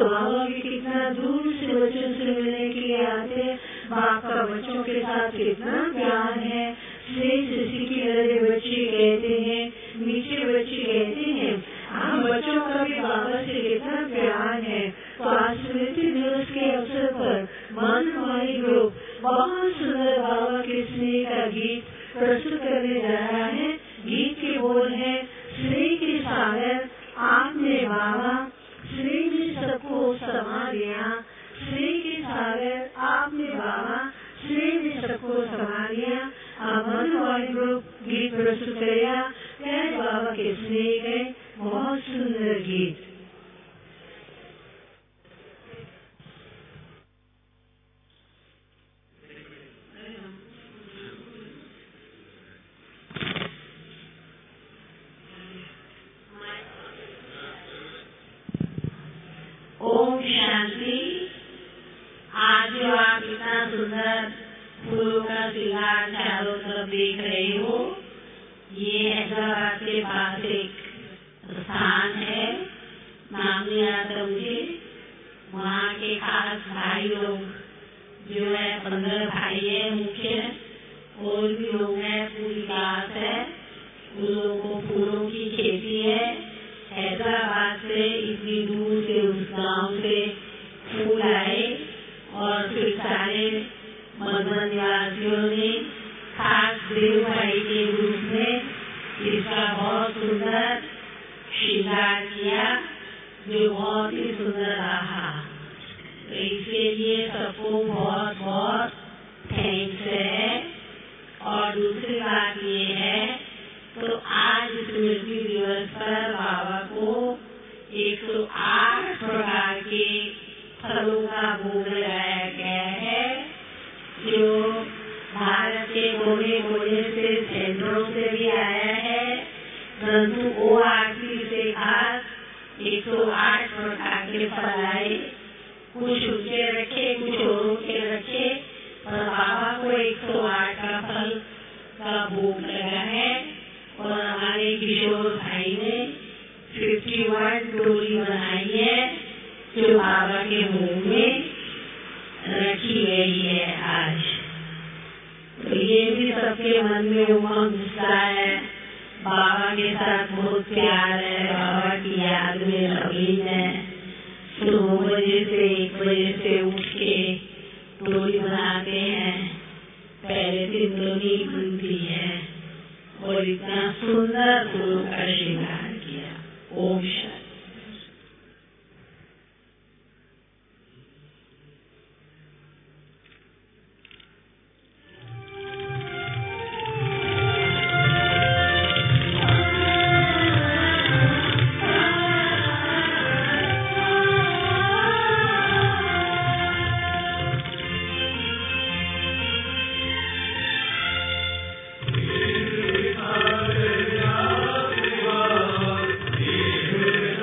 तो बाबा भी कितना दूर से बच्चों से मिलने के लिए आते। बाप का बच्चों के साथ कितना प्यार है। सीखी लड़े बच्चे कहते हैं, मीठे बच्चे कहते हैं, हम बच्चों का भी बाबा से कितना प्यार है। तो आज स्मृति दिवस के अवसर पर मानवाणी ग्रुप बहुत सुंदर बाबा के स्नेह का गीत प्रस्तुत करने जा रहा है। गीत के बोल है, स्नेह के सागर आपने बाबा, स्नेह में सबको समा दिया। स्नेह के सागर आपने बाबा, स्नेह में सबको समा दिया। आप मानवाणी ग्रुप गीत प्रस्तुत करेगा। प्यारे बाबा के स्नेह है, बहुत सुंदर गीत। ओम शांति। आज जो आप इतना सुंदर फूलों का श्रृंगार चारों तरफ देख रहे हो, ये हैदराबाद के पास एक स्थान है, नाम नहीं आता मुझे। वहाँ के खास भाई लोग जो है 15 भाई है मुख्य, और भी लोग हैं, पूरी क्लास है। उन लोगों को फूलों की खेती है। हैदराबाद से इतनी दूर से उस गांव से फूल आए और फिर सारे मधुबन निवासियों ने खास देव भाई के रूप में इसका बहुत सुंदर श्रृंगार किया, जो बहुत ही सुंदर रहा। तो इसके लिए सबको बहुत बहुत थैंक्स है। और दूसरी बात ये है, तो आज स्मृति दिवस पर बाबा को 108 प्रकार के फलों का भोग लगाया गया है, जो भारत के कोने कोने से सेंटरों से भी आया है। परंतु ORC से खास 108 प्रकार के फल आए। कुछ ऊंचे रखे, कुछ औरों के रखे, और बाबा को 108 का फल का भोग लगा है। और हमारे किशोर भाई ने 51 टोली बनाई है, जो बाबा के मुंह में रखी गई है आज। तो ये भी सबके मन में उमंग घुसा है। बाबा के साथ बहुत प्यार है, बाबा की याद में लवीन है। 2 बजे से 1 बजे से उठ के टोली बनाते हैं। पहले दिन तो नींद खुलती है, और इतना सुंदर फूलों का श्रृंगार किया। ओम शांति। Thank you.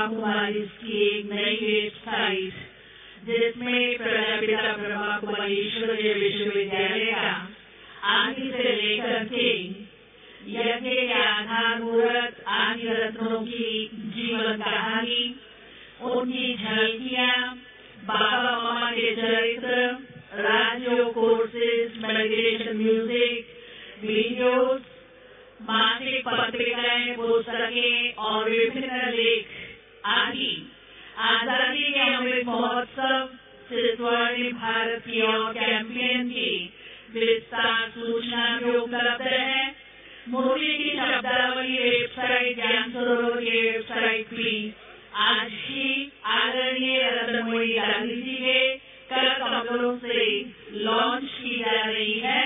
कुमारी की एक नई वेबसाइट जिसमें प्रजापिता ब्रह्मा कुमारी ईश्वरीय विश्वविद्यालय का आदि से लेकर के यज्ञ के आधार मूर्त आदि रत्नों की जीवन कहानी, उनकी झलकियां, बाबा मामा के चरित्र, Rajyoga courses, meditation music, videos, मासिक पत्रिकाएं, पुस्तकें और विभिन्न लेख आदि आजादी के अमृत महोत्सव से स्वर्णिम भारत की और कैंपेन की विस्तार सूचना भी उपलब्ध है। मुरली की शब्दावली वेबसाइट, ज्ञान सरोवर की वेबसाइट भी आज ही आदरणीय रत्नमणि गांधी जी के कर कमलों से लॉन्च की जा रही है।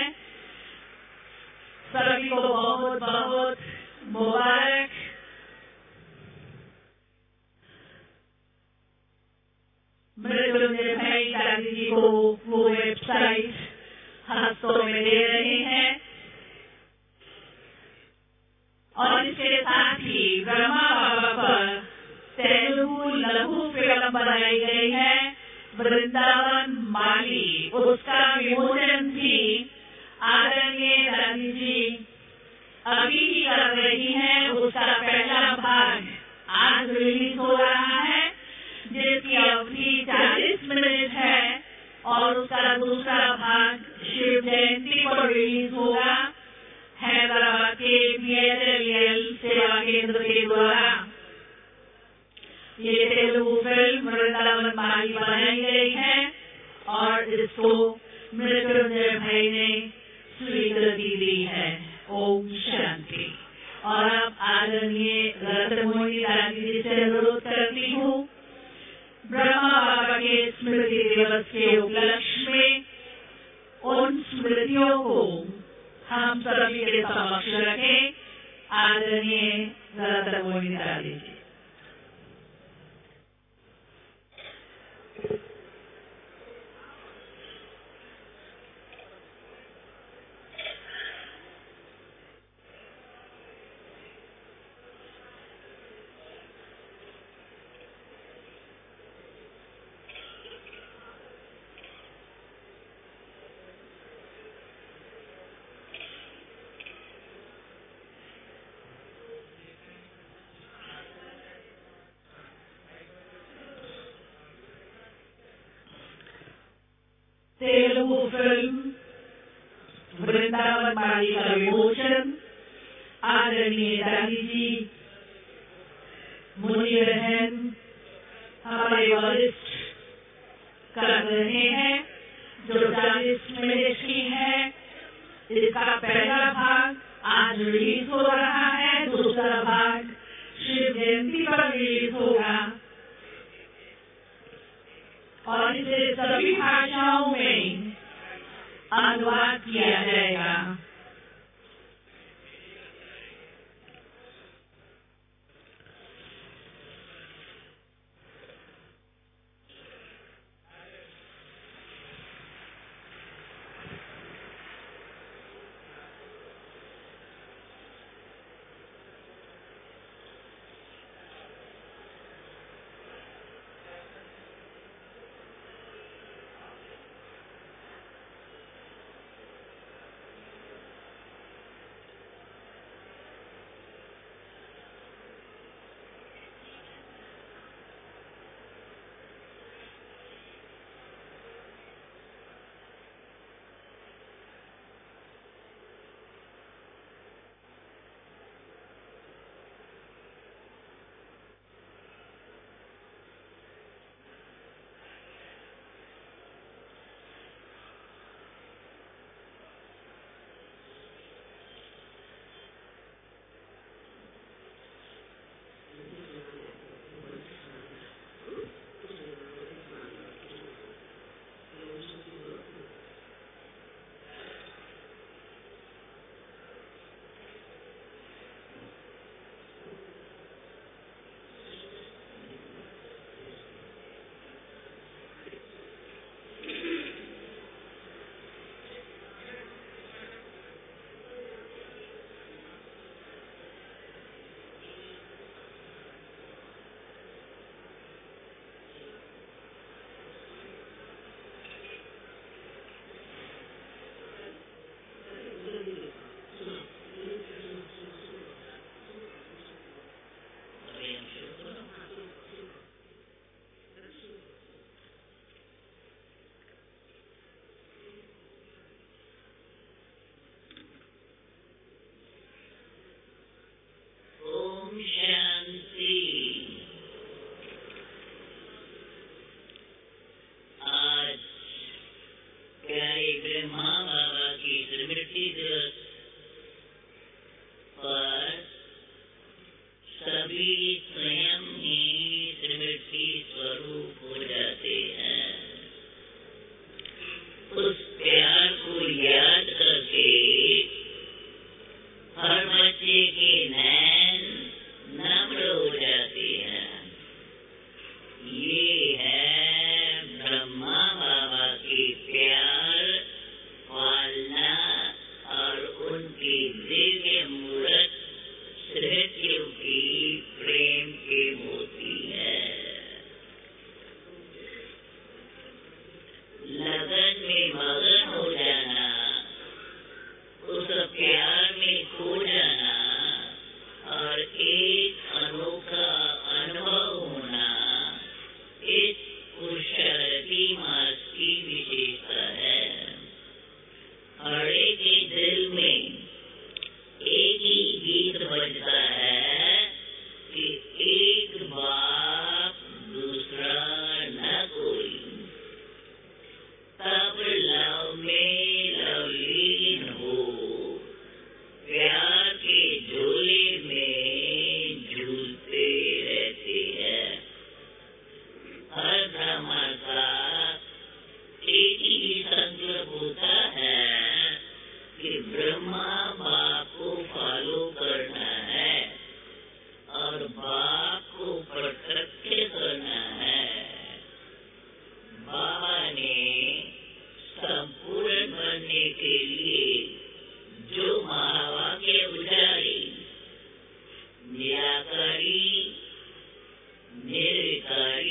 सभी को बहुत बहुत मुबारक। मृत्युंजय भाई गांधी जी को वो वेबसाइट हस्तों में दे रहे हैं और इसके साथ ही ब्रह्मा बाबा पर तेलुगु लघु फिल्म बनाई गई है वृंदावन माली, उसका विमोचन भी आदरणीय गांधी जी अभी ही कर रही है। उसका पहला भाग आज रिलीज हो रहा है जिसकी अवधि 40 मिनट है और उसका दूसरा भाग शिव जयंती पर रिलीज होगा हैदराबाद के PHLL सेवा केंद्र के द्वारा। ये तेलुगु फिल्म वृंदावन माली बनाई गई है और इसको मृत्युंजय भाई ने स्वीकृति दी है। ओम शांति। और अब आदरणीय रत्नमणि गांधी जी से अनुरोध करती हूँ, ब्रह्मा बाबा के स्मृति दिवस के उपलक्ष्य में उन स्मृतियों को हम सभी के समक्ष रखें। आदरणीय रत्नमणि गांधी जी। तेलुगु फिल्म वृंदावन माली का विमोचन आदरणीय गांधी जी, मुनि बहन, हमारे वरिष्ठ कर रहे हैं जो 40 मिनट की है। इसका पहला भाग आज रिलीज हो रहा है, दूसरा भाग शिव जयंती पर रिलीज होगा और इसे सभी भाषाओं में अनुवाद किया जाएगा।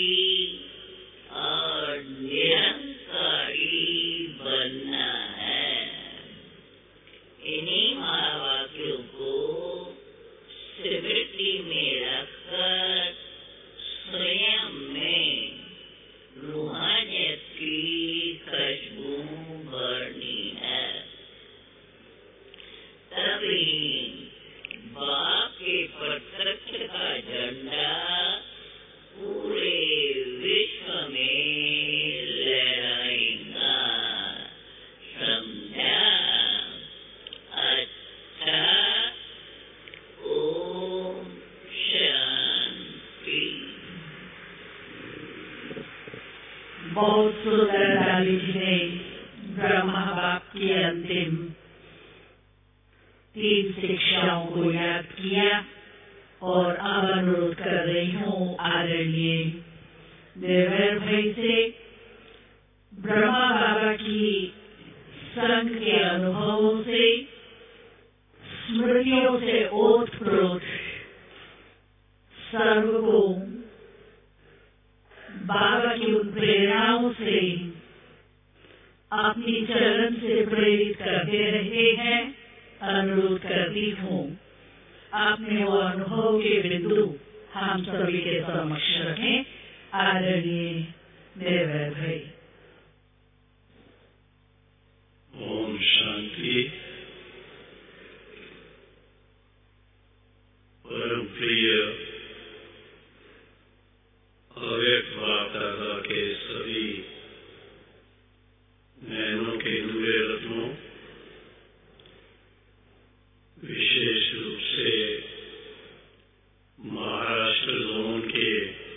और निरंकारी बनना है। इन्हीं महावाक्यों को स्मृति में रखकर स्वयं में रूहानियत की खुशबू भरनी है। तभी बाप के प्रत्यक्ष का झंडा पूरे विश्व में लहराएगा। समझा? अच्छा, ओम शांति। बहुत सुंदर लाली जी ने ब्रह्मा बाप की अंतिम 3 शिक्षाओं को याद किया और अब अनुरोध कर रही हूँ आदरणीय निर्भय भाई से ब्रह्मा बाबा की संग के अनुभवों से, स्मृतियों से ओतप्रोत सर्व को बाबा की उन प्रेरणाओं से अपनी चरण से प्रेरित करते रहे हैं। अनुरोध करती हूँ अपने वो अनुभव के बिंदु हम सभी के समक्ष रखें। आदरणीय निर्भय भाई। ओम शांति। परम प्रिय अव्यक्त बाप दादा के सभी नैनों के दूरे रत्नों, विशेष रूप से महाराष्ट्र जोन के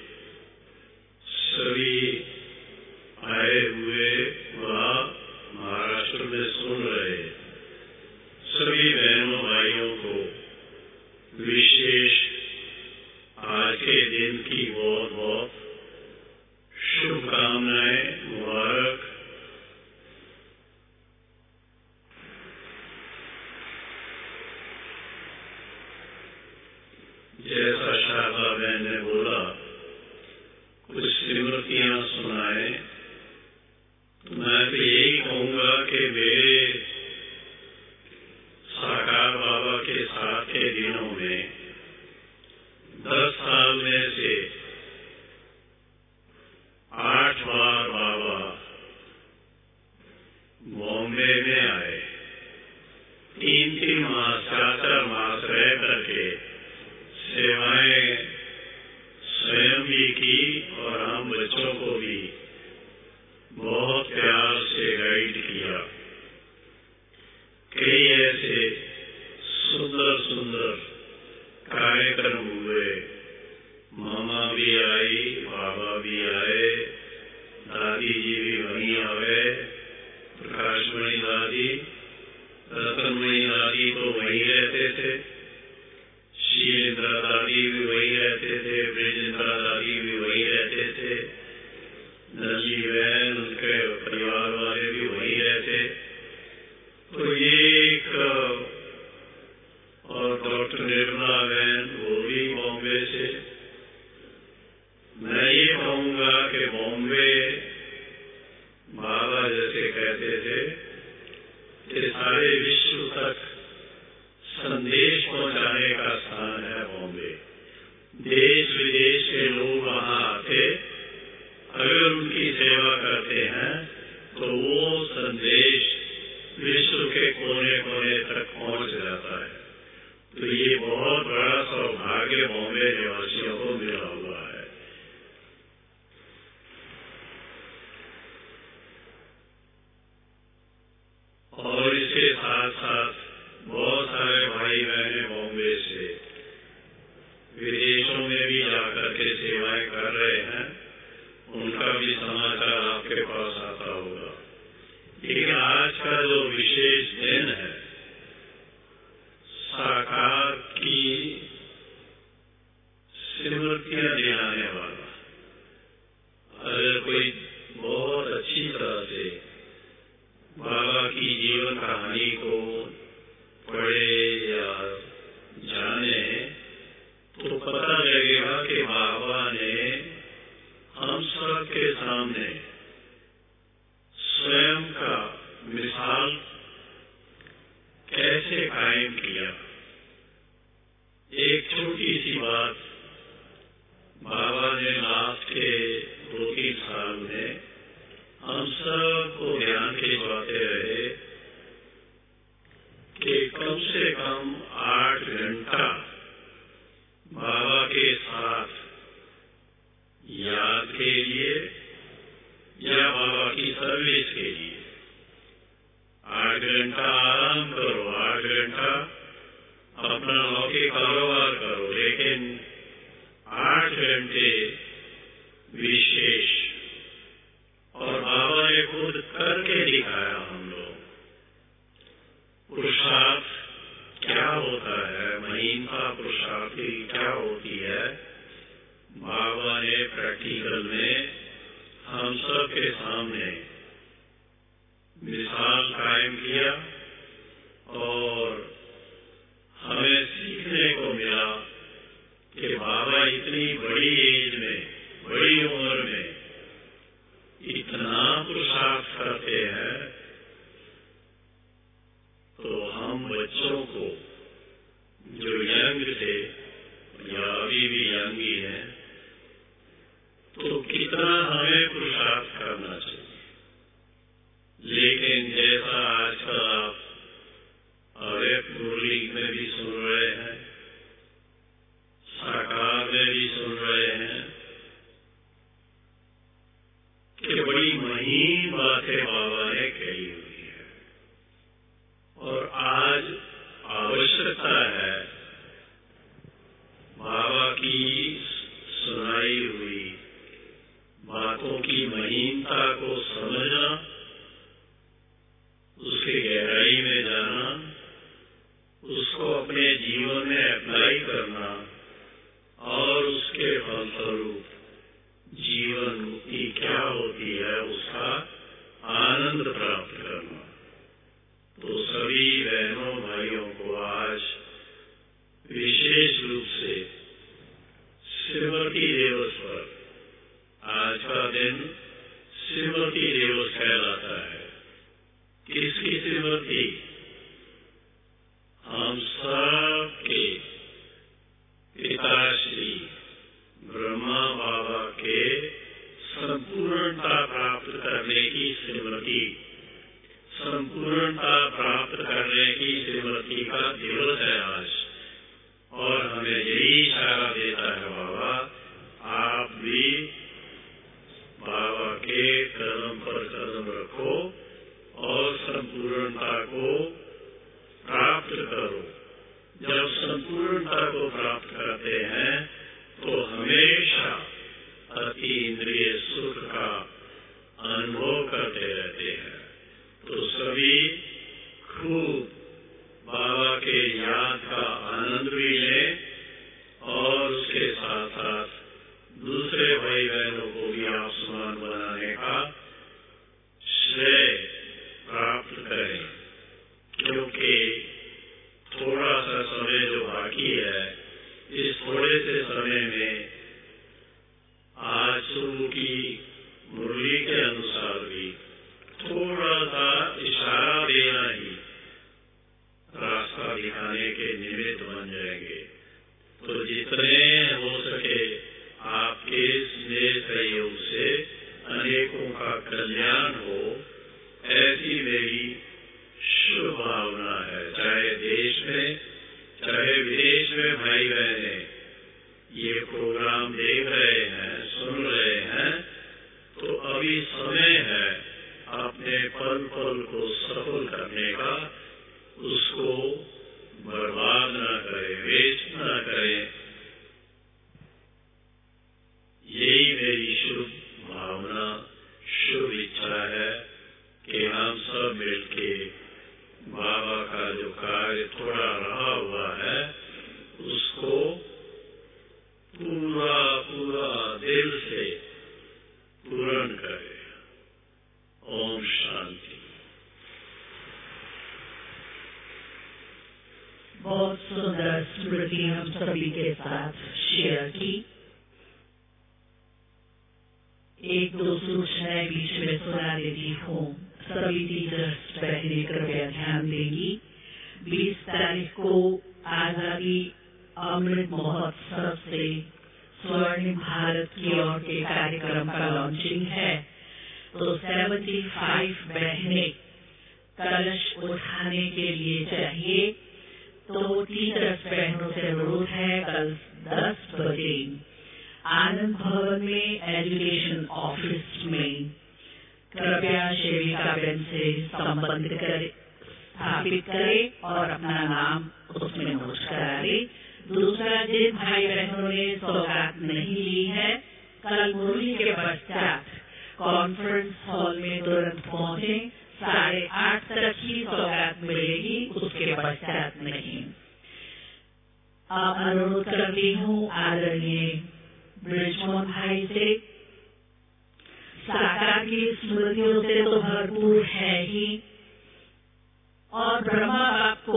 सभी आए हुए व महाराष्ट्र में सुन रहे सभी बहनों भाइयों को विशेष आज के दिन की बहुत बहुत शुभकामनाएं, मुबारक। जैसा शारदा बहन ने बोला, कुछ स्मृतियां सुनाए, तो मैं तो यही कहूंगा कि मेरे साकार बाबा के साथ के दिनों में 10 साल में से 8 बार बाबा बॉम्बे में आए। 3-3 मास 4-4 मास रह करके सेवाएं स्वयं भी की और हम बच्चों को भी बहुत प्यार से गाइड किया। कई ऐसे सुंदर सुंदर कार्यक्रम हुए। मामा भी आई, बाबा भी आए, दादी जी भी वहीं आए, प्रकाशमणि दादी, रतनमणि दादी तो वहीं रहते थे, शीलेंद्रा दादी भी वहीं रहते थे, ब्रिजेंद्रा दादी भी वहीं रहते थे, नली बहन उनके परिवार वाले भी वहीं रहते। तो एक और डॉक्टर निर्मला बहन वो भी बॉम्बे से। मैं ये कहूंगा कि बॉम्बे बाबा जैसे कहते थे कि सारे विश्व तक संदेश पहुंचाने का स्थान है बॉम्बे। देश विदेश के लोग वहां आते, अगर उनकी सेवा करते हैं तो वो संदेश विश्व के कोने कोने तक पहुंच जाता है। तो ये बहुत बड़ा सौभाग्य बॉम्बे निवासियों को मिला हुआ है। और इसके साथ साथ बहुत सारे भाई बहने बॉम्बे से विदेशों में भी जाकर के सेवाएं कर रहे हैं, उनका भी समाचार आपके पास आता होगा। लेकिन आज का जो विशेष दिन है, साकार की स्मृतियां दिलाने वाला, अगर कोई बहुत अच्छी तरह से बाबा की जीवन कहानी को पढ़े या जाने तो पता लगेगा कि बाबा ने सबके सामने स्वयं का मिसाल कैसे कायम किया। एक छोटी सी बात बाबा ने लास्ट के 2-3 साल में हम सबको ध्यान खिंचवाते रहे कि कम से कम 8 घंटा बाबा के साथ याद के लिए या बाबा की सर्विस के लिए 8 घंटा आराम करो, 8 घंटा अपना लौकिक कारोबार करो, लेकिन 8 घंटे विशेष। और बाबा ने खुद करके दिखाया हम लोग। पुरुषार्थ क्या होता है, महीनता पुरुषार्थी क्या होती है, बाबा ने प्रैक्टिकल में हम सब के सामने मिसाल कायम किया। और हमें सीखने को मिला कि बाबा इतनी बड़ी एज में, बड़ी उम्र में इतना पुरुषार्थ करते हैं, तो हम बच्चों को जो यंग थे या अभी भी यंग ही हैं, तो कितना हमें पुरुषार्थ करना चाहिए। लेकिन जैसा आजकल आप अव्यक्त मुरली में भी सुन रहे हैं, साकार में भी सुन रहे हैं कि बड़ी महीन बातें बाबा ने कही हुई है। और आज आवश्यकता है बाबा की सुनाई हुई बातों की महीनता को समझना, उसकी गहराई में जाना, उसको अपने जीवन में अप्लाई करना और उसके फलस्वरूप जीवन मुक्ति क्या होती है उसका आनंद प्राप्त करना। तो सभी बहनों भाइयों को आज विशेष रूप से स्मृति दिवस पर, आज का दिन स्मृति दिवस कहलाता है। किसकी स्मृति? हम सब के पिताश्री ब्रह्मा बाबा के संपूर्णता प्राप्त करने की स्मृति, संपूर्णता प्राप्त करने की स्मृति का दिवस है आज। और हमें यही इशारा देता है बाबा, आप भी बाबा के कदम पर कदम रखो और संपूर्णता को प्राप्त करो। जब संपूर्णता को प्राप्त करते हैं तो हमेशा अति इंद्रिय सुख का अनुभव करते रहते हैं। तो सभी खूब बाबा के याद का आनंद भी लें और उसके साथ साथ दूसरे भाई बहनों को भी आसमान बनाने का श्रेय प्राप्त करें। क्योंकि थोड़ा सा समय जो बाकी है, इस थोड़े से समय में आज सुबह की मुरली के अनुसार भी थोड़ा सा इशारा देना ही रास्ता दिखाने के निमित्त बन जाएंगे। तो जितने हो सके आपके स्नेह सहयोग से अनेकों का कल्याण हो, ऐसी मेरी शुभ भावना है। चाहे देश में चाहे विदेश में भाई बहने ये प्रोग्राम देख रहे हैं, सुन रहे हैं, तो अभी समय है अपने पल पल को सफल करने का। उसको बर्बाद न करें, वेस्ट न करें। यही मेरी शुभ भावना, शुभ इच्छा है कि हम सब मिलके बाबा का जो कार्य थोड़ा रहा हुआ है उसको पूरा पूरा दिल से पूर्ण करें। ओम शांति। बहुत सुंदर स्मृति हम सभी के साथ शेयर की। एक दो सूचनाएं बीच में सुना देती हूँ। सभी टीचर्स पहले कृपया ध्यान देंगी। 20 तारीख को आजादी अमृत महोत्सव से स्वर्णिम भारत की ओर के कार्यक्रम का लॉन्चिंग है, तो 75 बहनें कलश उठाने के लिए चाहिए। तो टीचर्स बहनों से अनुरोध है, कल 10 बजे आनंद भवन में एजुकेशन ऑफिस में कृपया सेविका बहन से संबंध स्थापित करें और अपना नाम उसमें नोट करा ले। दूसरा, जिन भाई बहनों ने सौगात नहीं ली है, कल मुरली के पश्चात कॉन्फ्रेंस हॉल में तुरंत पहुंचे। 8:30 तक ही सौगात मिलेगी, उसके पश्चात नहीं। अब अनुरोध करती हूँ आदरणीय ब्रिजमोहन भाई से, साकार की स्मृतियों से तो भरपूर है ही, और ब्रह्मा बाप को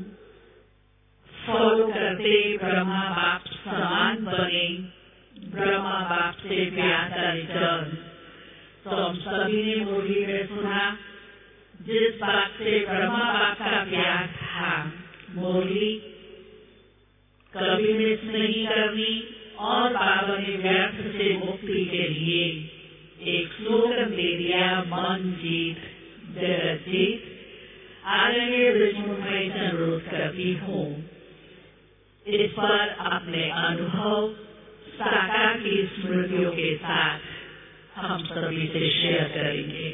फॉलो करते ब्रह्मा बाप समान बने, ब्रह्मा बाप से प्यार का रिटर्न। तो हम सभी ने मुरली में सुना, जिस बात से ब्रह्मा बाप का प्यार था, मुरली कभी मिस नहीं करनी। और बाबा ने व्यर्थ से मुक्ति के लिए एक स्लोगन दे दिया, मन जीत जगत जीत। आदरणीय ब्रिजमोहन भाई से अनुरोध करती हूँ, इस पर अपने अनुभव साकार की स्मृतियों के साथ हम सभी से शेयर करेंगे।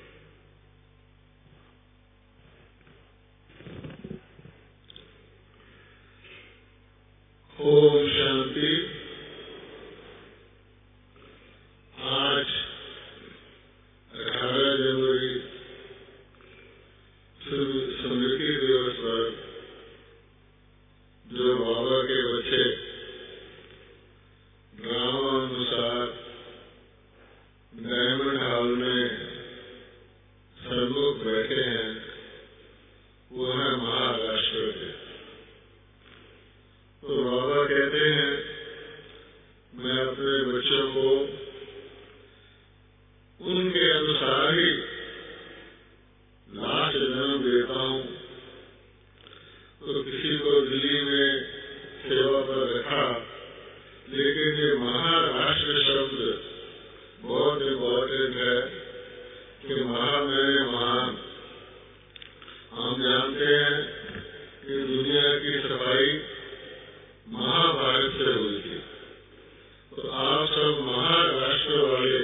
ओम शांति। आज 18 जनवरी स्मृति दिवस पर जो बाबा के बच्चे ड्रामानुसार डायमंड हॉल में सन्मुख बैठे हैं, वो है महाराष्ट्र के। तो बाबा कहते हैं, मैं अपने बच्चों को उनके अनुसार ही लास्ट जन्म देता हूँ। तो किसी को दिल्ली में सेवा पर रखा, लेकिन ये महाराष्ट्र शब्द बहुत इम्पोर्टेंट है कि महान। हम जानते हैं कि दुनिया की सफाई महाभारत से हुई थी। तो आप सब महाराष्ट्र वाले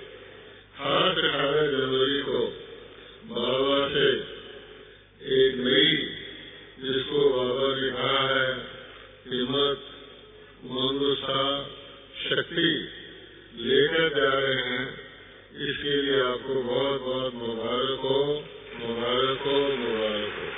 18 जनवरी को बाबा से एक नई, जिसको बाबा ने कहा है हिम्मत, मंगुसा, शक्ति लेकर जा रहे हैं। इसके लिए आपको बहुत बहुत मुबारक हो, मुबारक हो, मुबारक हो।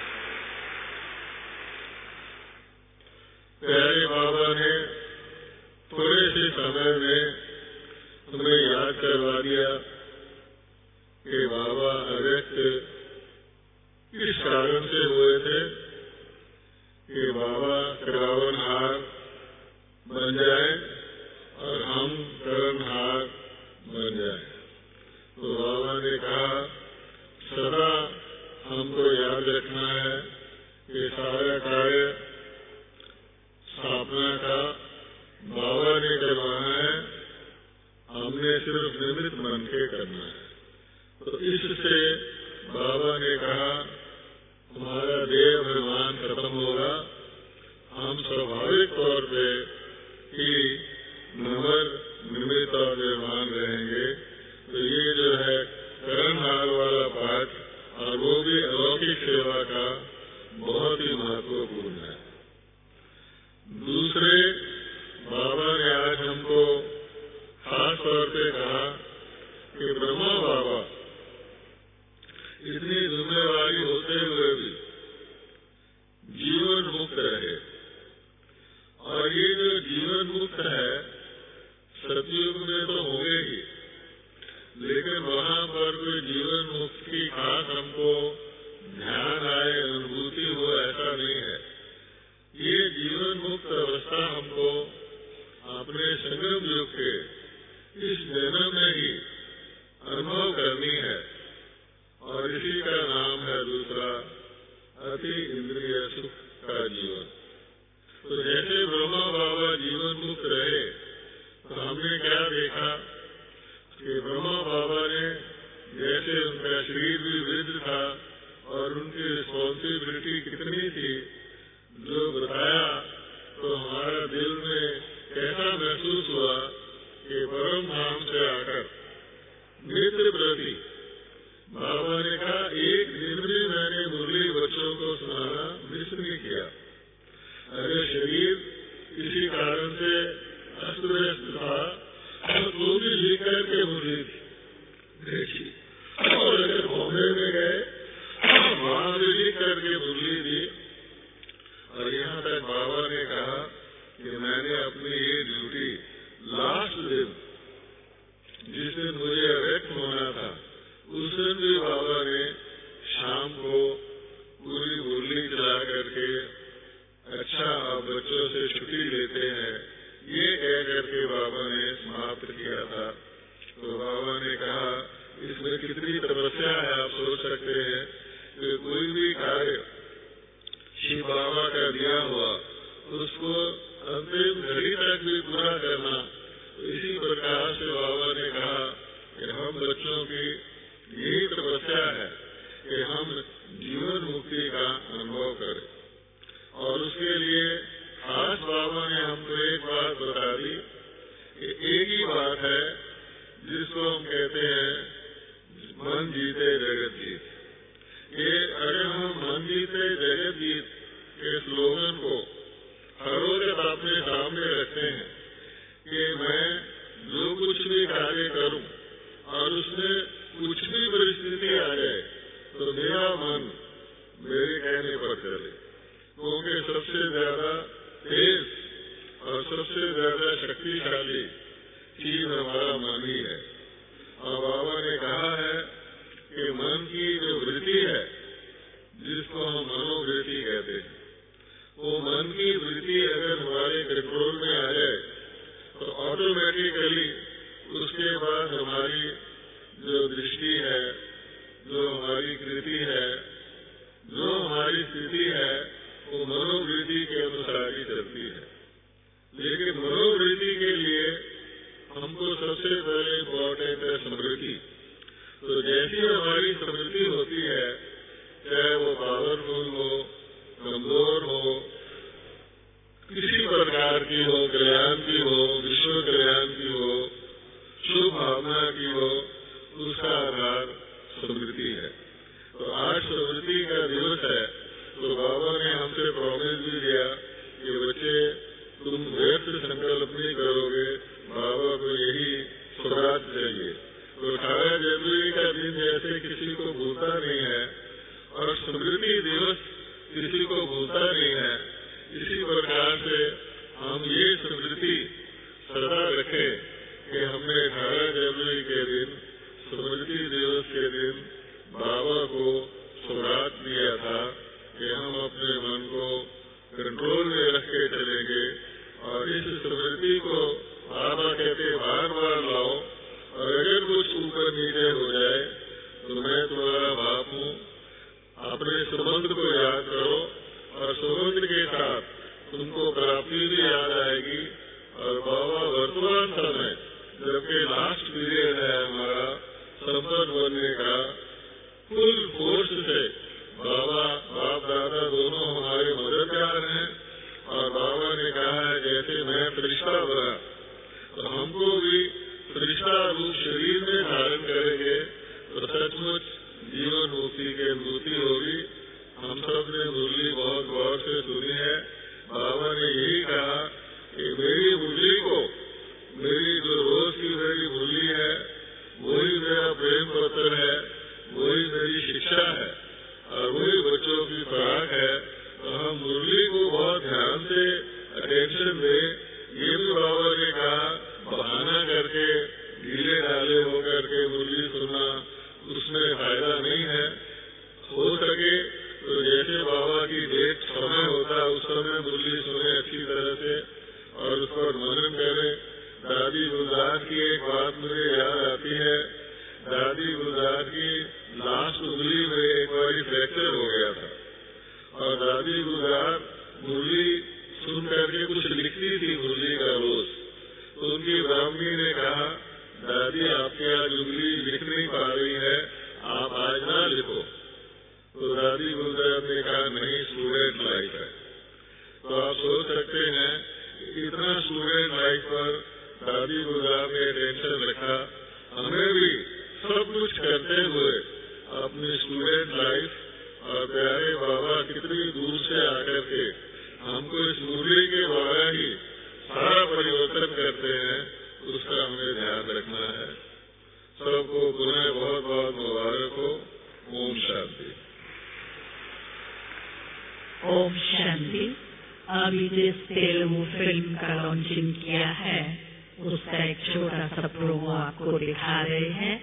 प्यारे बाबा ने थोड़े से समय में हमें याद करवा दिया कि बाबा अगस्त किस कारण से हुए थे, कि बाबा करावनहार बन जाए और हम कर्णहार बन जाए। तो बाबा ने कहा, सदा हमको याद रखना है कि सारा कार्य स्थापना का बाबा ने करवाना है, हमने सिर्फ निमित्त बन के करना है। तो इससे बाबा ने कहा, हमारा देह अभिमान खत्म होगा, हम स्वाभाविक तौर पे ही निमित्त और निर्माण रहेंगे। तो ये जो है कर्णहार वाला पाठ, और वो भी अलौकिक सेवा का, बहुत ही महत्वपूर्ण है। दूसरे, बाबा ने आज हमको खास तौर पे कहा कि ब्रह्मा बाबा इतनी जिम्मेवारी होते हुए भी जीवन मुक्त रहे। और ये जो जीवन मुक्त है, सतयुग में तो होंगे ही, लेकिन वहाँ पर कोई जीवन मुक्त की खास हमको ध्यान आए, अनुभूति हो, ऐसा नहीं है। ये जीवन मुक्त अवस्था हमको अपने संगम युग के इस जन्म में ही अनुभव करनी है, और इसी का नाम है दूसरा अति इंद्रिय सुख का जीवन। तो जैसे ब्रह्मा बाबा जीवन मुक्त रहे, तो हमने क्या देखा कि ब्रह्मा बाबा ने जैसे उनका शरीर भी वृद्ध था और उनकी रिस्पॉन्सिबिलिटी कितनी थी जो बताया, तो हमारा दिल में कैसा महसूस हुआ कि परम धाम से आकर मित्र प्रति बाबा ने कहा, एक दिन भी मैंने मुरली बच्चों को सुनाना मिस नहीं किया। अरे शरीर किसी कारण से अस्त व्यस्त था, तो भी लिख करके मुरली देखी, और अगर बॉम्बे में गए वहां भी लिख करके मुरली दी। और यहाँ तक बाबा ने कहा कि मैंने अपनी ये ड्यूटी लास्ट दिन जिस दिन मुझे अरेस्ट होना था, उस दिन भी बाबा ने शाम को पूरी मुरली चला करके, अच्छा आप बच्चों से छुट्टी लेते हैं, ये कह करके बाबा ने समाप्त किया था। तो बाबा ने कहा, इसमें कितनी तपस्या है, आप सोच सकते हैं कि कोई भी कार्य शिव बाबा का दिया हुआ उसको अंतिम घड़ी तक भी पूरा करना। इसी प्रकार से बाबा ने कहा कि हम बच्चों की यही तपस्या है कि हम जीवन मुक्ति का अनुभव करें, और उसके लिए खास बाबा ने हमको एक बात बता दी कि एक ही बात है जिसको हम कहते हैं मन जीते जगत जीत। ये अगर हम मन जीते जगत जीत के स्लोगन को हर रोज अपने सामने रखते हैं कि मैं जो कुछ भी कार्य करूं और उसमें कुछ भी परिस्थिति आ जाए तो मेरा मन मेरे कहने पर चले, क्योंकि सबसे ज्यादा तेज और सबसे ज्यादा शक्तिशाली चीज हमारा मन ही है। और बाबा ने कहा है कि मन की जो वृत्ति है, जिसको हम मनोवृत्ति कहते हैं, वो मन की वृत्ति अगर हमारे कंट्रोल में आ जाए तो ऑटोमेटिकली उसके बाद हमारी जो दृष्टि है, जो हमारी कृति है, जो हमारी स्थिति है, वो मनोवृत्ति के अनुसार ही चलती है। लेकिन मनोवृत्ति के लिए हमको सबसे पहले इम्पोर्टेंट है स्मृति। तो जैसी हमारी स्मृति होती है, चाहे वो पावरफुल हो, कमजोर हो, किसी प्रकार की हो, कल्याण की हो, विश्व कल्याण की हो, शुभ भावना की हो, उसका आधार स्मृति है। तो आज स्मृति का दिवस है, तो बाबा ने हमसे प्रॉमिस भी दिया कि बच्चे तुम व्यर्थ संकल्प नहीं करोगे, बाबा को यही सुराग चाहिए। तो 18 जनवरी का दिन जैसे किसी को भूलता नहीं है और स्मृति दिवस किसी को भूलता नहीं है, इसी प्रकार से हम ये स्मृति सदा रखें कि हमने 18 जनवरी के दिन स्मृति दिवस के दिन बाबा को सौगात दिया था कि हम अपने मन को कंट्रोल में रख के चलेंगे। और इस स्मृति को बाबा कहते बार बार लाओ, और अगर कुछ ऊपर नीचे हो जाए तो मैं तुम्हारा बाप हूँ, अपने संबंध को याद करो और संबंध के साथ तुमको प्राप्ति भी याद आएगी। और बाबा वर्तमान समय जबकि लास्ट पीरियड है हमारा संपन्न बनने का, फुल फोर्स से बाबा बाप दादा दोनों हमारे मददगार हैं। और बाबा ने कहा है जैसे मैं फरिश्ता बना तो हमको भी फरिश्ता रूप शरीर में धारण करेंगे तो सचमुच जीवन मुक्ति की अनुभूति होगी। हम सब ने मुरली बहुत गौर से सुनी है। बाबा ने यही कहा कि मेरी मुरली को, मेरी जो रोज की मेरी मुरली है, वही मेरा प्रेम पत्र है, वही मेरी शिक्षा है और वही बच्चों की खुराक है। तो हम मुरली को बहुत ध्यान से अटेंशन दें। ये भी बाबा ने कहा बहाना करके ढीले ढाले होकर के मुरली सुनना उसमें करती है। दादी गुलजार की लास्ट उंगली में एक बार फ्रैक्चर हो गया था और दादी गुलजार मुरली सुन करके कुछ लिखती थी मुरली का रोज। तो उनकी ब्राह्मणी ने कहा, दादी आपकी आज उंगली लिख नहीं पा रही है, आप आज ना लिखो। तो दादी गुलजार ने कहा, नहीं, स्टूडेंट लाइफ है। तो आप सोच सकते हैं इतना स्टूडेंट लाइफ पर दादी गुलजार ने टेंशन रखा। हमें भी सब कुछ करते हुए अपनी स्टूडेंट लाइफ और प्यारे बाबा कितनी दूर से आकर के हमको इस मुरली के द्वारा ही सारा परिवर्तन करते हैं, उसका हमें ध्यान रखना है। सबको पुनः बहुत बहुत मुबारक हो। ओम शांति। ओम शांति। अभी जिस तेलुगु फिल्म का लॉन्चिंग किया है उसका एक छोटा सा प्रोमो आपको दिखा रहे हैं।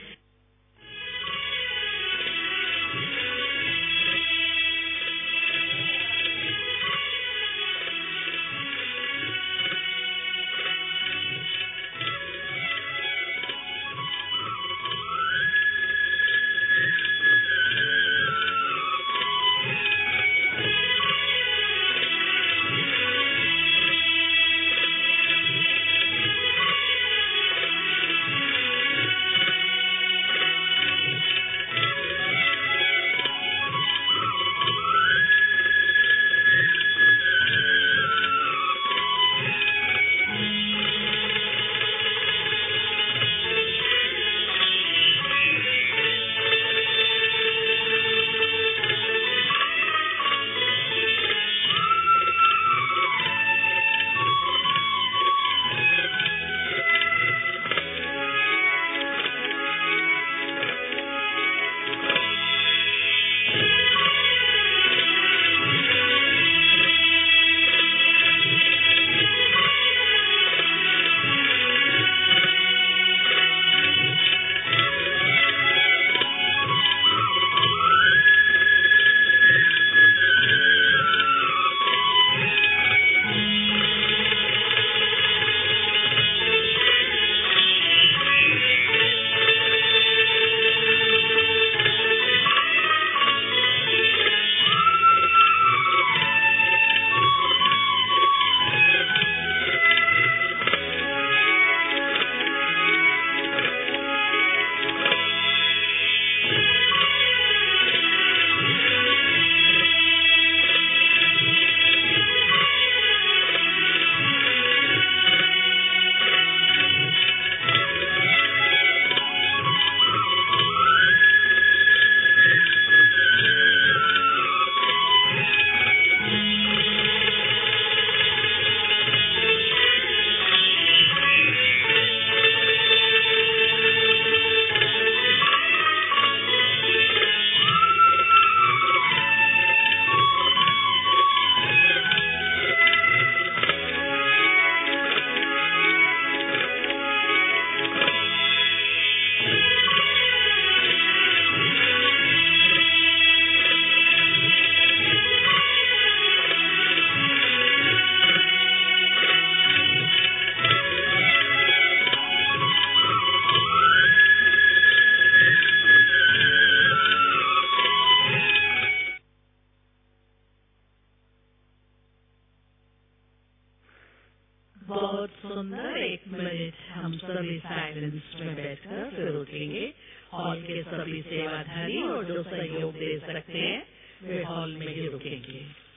बहुत सुंदर। 1 मिनट हम सभी साइलेंस में बैठकर फिर उठेंगे। हॉल के सभी सेवाधारी और जो सहयोग दे सकते हैं वे हॉल में ही रुकेंगे।